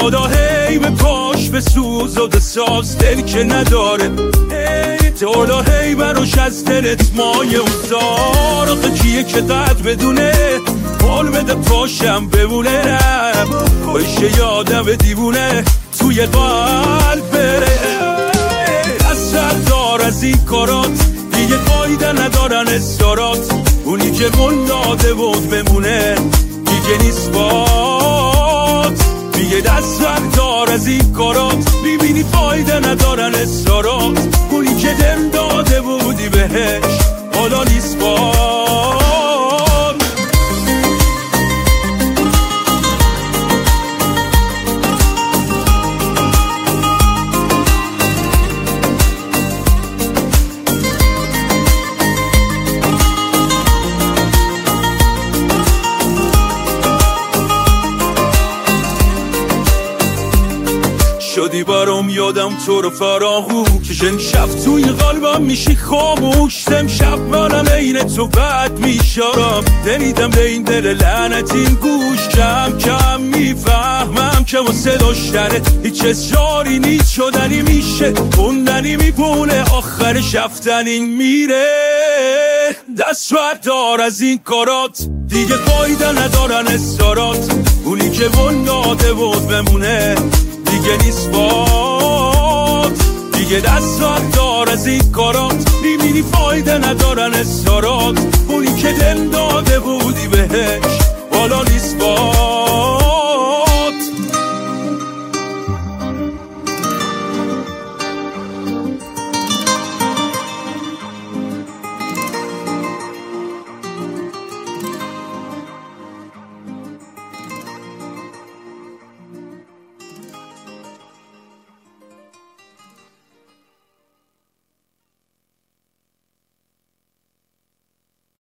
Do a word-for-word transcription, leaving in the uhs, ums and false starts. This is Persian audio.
خدا هی به پاش به سوز و دساز دل که نداره، هی تولا هی براش از دلت مایه اوزار. آخه کیه که قدر بدونه حال بده پاشم بمونه، رم باشه یادم دیوونه توی قلب بره. اثر دار از این کارات دیگه فایده ندارن استارات، اونی که من داده بود بمونه دیگه نیست بات. دیگه دست بردار از این کارات، میبینی فایده ندارن استارات، اونی که دل داده بودی بهش حالا نیست بات. شدی برام یادم تو رو فراغوش، شب توی قلبم میشی خاموش. امشب منم عین تو بد میشارم، نمیدم به این دل لعنتین گوش. کم کم میفهمم که واسه داشتنه هیچ اصراری نیست، شدنی میشه خوندنی میپونه آخرش رفتنی میره. دست بردار از این کارات دیگه فایده ندارن استارات، اونی که من داده بود بمونه دیگه نیست بات. دیگه دست بردار از این کارات، میبینی فایده ندارن استارات، اونی که دل داده بودی بهش حالا نیست بات.